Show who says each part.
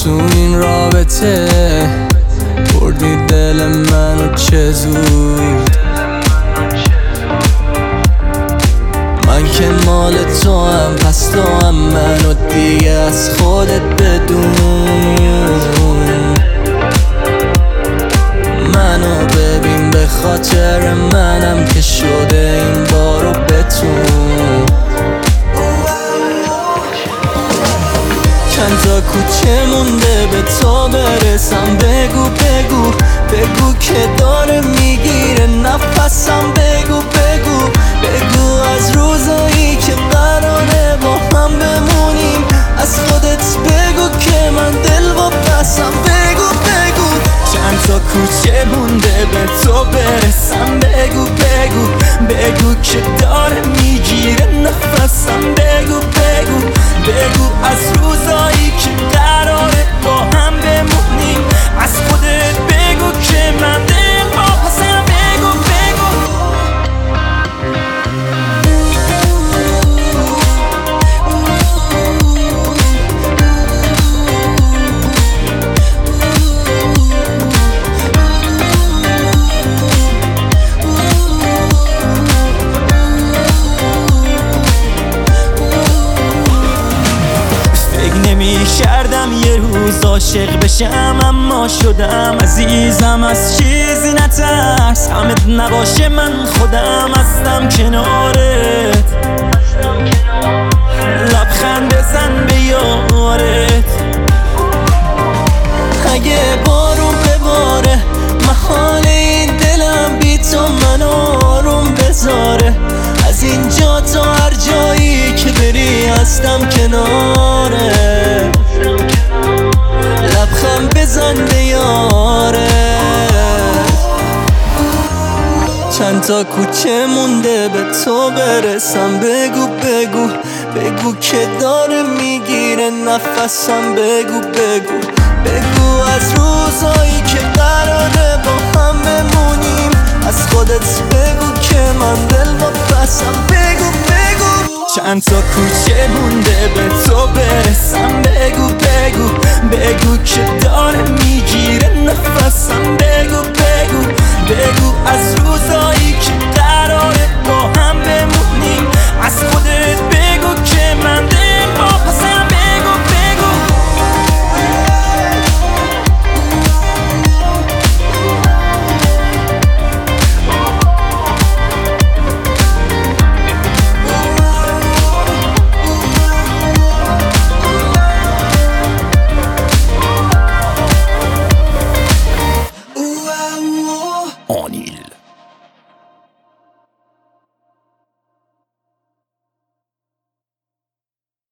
Speaker 1: تو این رابطه بردی دل منو چه زود. من که مال تو هم پس تو هم منو دیگه از خودت بدون. منو ببین به خاطر منم که شده این بارو بتون. چند تا کوچه مونده به تو برسم، بگو بگو بگو که داره میگیره نفسم، بگو بگو بگو از روزایی که قراره با هم بمونیم، از خودت بگو که من دل واپسم، بگو بگو چند تا کوچه مونده به تو برسم، بگو بگو بگو که داره میگیره نفسم، بگو بگو بگو از روزایی که قراره با هم بمونیم، از خودت بگو که من دل واپسم، بگو بگو. کردم یه روز عاشق بشم اما شدم عزیزم، از چیزی نترس همت نباشه من خودم هستم کنارت، لبخند بزن به یارت. اگه بارون بباره محال این دلم بی تو منو آروم بذاره، از اینجا تا هر جایی که بری هستم کناره، لبخند بزن به یاره. چند تا کوچه مونده به تو برسم، بگو بگو بگو که داره میگیره نفسم، بگو بگو بگو از روزایی که قراره با هم بمونیم، از خودت بگو که من دل واپسم، بگو بگو چند تا کوچه مونده به تو برسم،